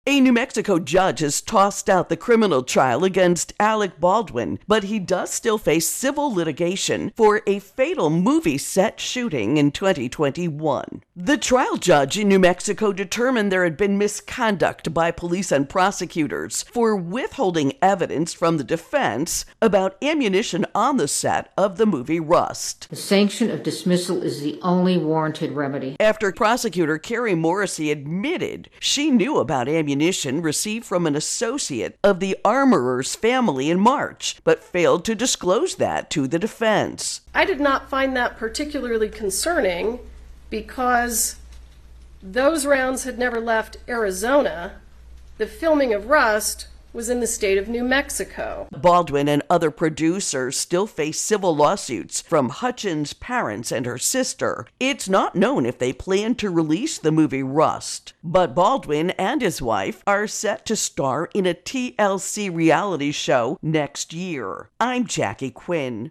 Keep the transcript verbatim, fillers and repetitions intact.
A New Mexico judge has tossed out the criminal trial against Alec Baldwin, but he does still face civil litigation for a fatal movie set shooting in twenty twenty-one. The trial judge in New Mexico determined there had been misconduct by police and prosecutors for withholding evidence from the defense about ammunition on the set of the movie Rust. The sanction of dismissal is the only warranted remedy. After prosecutor Carrie Morrissey admitted she knew about ammunition received from an associate of the armorer's family in March, but failed to disclose that to the defense. I did not find that particularly concerning because those rounds had never left Arizona. The filming of Rust was in the state of New Mexico. Baldwin and other producers still face civil lawsuits from Hutchins' parents and her sister. It's not known if they plan to release the movie Rust, but Baldwin and his wife are set to star in a T L C reality show next year. I'm Jackie Quinn.